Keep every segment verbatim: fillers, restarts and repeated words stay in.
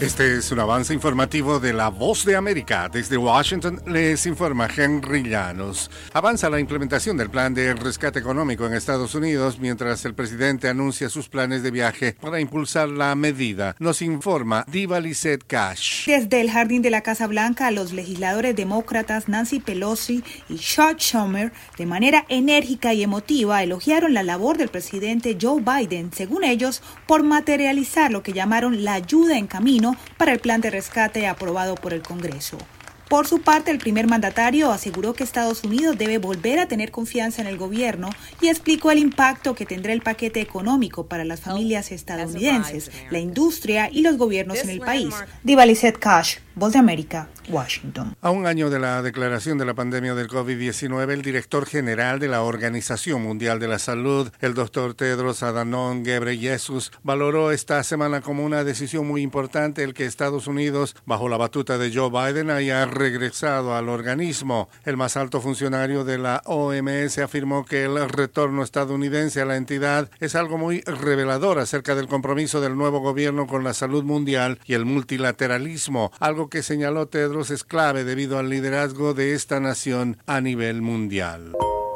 Este es un avance informativo de La Voz de América. Desde Washington les informa Henry Llanos. Avanza la implementación del plan de rescate económico en Estados Unidos mientras el presidente anuncia sus planes de viaje para impulsar la medida. Nos informa Diva Lizette Cash. Desde el jardín de la Casa Blanca, los legisladores demócratas Nancy Pelosi y Chuck Schumer, de manera enérgica y emotiva, elogiaron la labor del presidente Joe Biden, según ellos, por materializar lo que llamaron la ayuda en camino para el plan de rescate aprobado por el Congreso. Por su parte, el primer mandatario aseguró que Estados Unidos debe volver a tener confianza en el gobierno y explicó el impacto que tendrá el paquete económico para las familias estadounidenses, la industria y los gobiernos en el país. Diva Lizette Cash, Voz de América, Washington. A un año de la declaración de la pandemia del COVID diecinueve, el director general de la Organización Mundial de la Salud, el doctor Tedros Adhanom Ghebreyesus, valoró esta semana como una decisión muy importante el que Estados Unidos, bajo la batuta de Joe Biden, haya regresado al organismo. El más alto funcionario de la O M S afirmó que el retorno estadounidense a la entidad es algo muy revelador acerca del compromiso del nuevo gobierno con la salud mundial y el multilateralismo, algo que señaló Tedros es clave debido al liderazgo de esta nación a nivel mundial.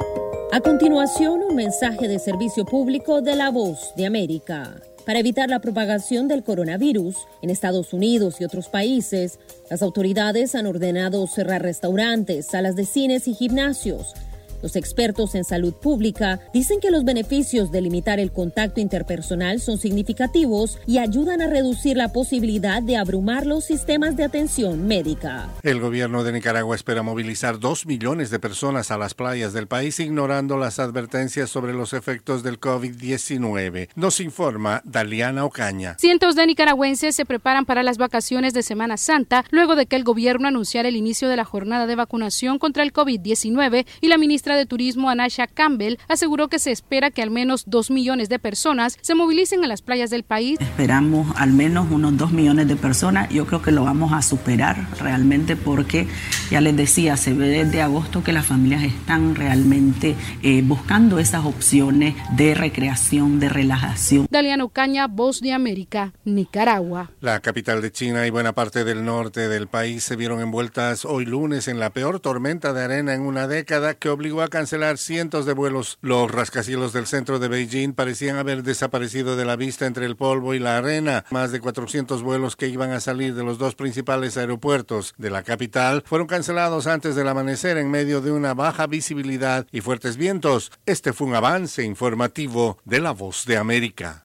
A continuación, un mensaje de servicio público de La Voz de América. Para evitar la propagación del coronavirus en Estados Unidos y otros países, las autoridades han ordenado cerrar restaurantes, salas de cines y gimnasios. Los expertos en salud pública dicen que los beneficios de limitar el contacto interpersonal son significativos y ayudan a reducir la posibilidad de abrumar los sistemas de atención médica. El gobierno de Nicaragua espera movilizar dos millones de personas a las playas del país, ignorando las advertencias sobre los efectos del COVID diecinueve. Nos informa Daliana Ocaña. Cientos de nicaragüenses se preparan para las vacaciones de Semana Santa, luego de que el gobierno anunciara el inicio de la jornada de vacunación contra el COVID diecinueve y la ministra de Turismo, Anasha Campbell, aseguró que se espera que al menos dos millones de personas se movilicen a las playas del país. Esperamos al menos unos dos millones de personas. Yo creo que lo vamos a superar realmente porque, ya les decía, se ve desde agosto que las familias están realmente eh, buscando esas opciones de recreación, de relajación. Daliana Ocaña, Voz de América, Nicaragua. La capital de China y buena parte del norte del país se vieron envueltas hoy lunes en la peor tormenta de arena en una década que obligó a cancelar cientos de vuelos. Los rascacielos del centro de Beijing parecían haber desaparecido de la vista entre el polvo y la arena. Más de cuatrocientos vuelos que iban a salir de los dos principales aeropuertos de la capital fueron cancelados antes del amanecer en medio de una baja visibilidad y fuertes vientos. Este fue un avance informativo de La Voz de América.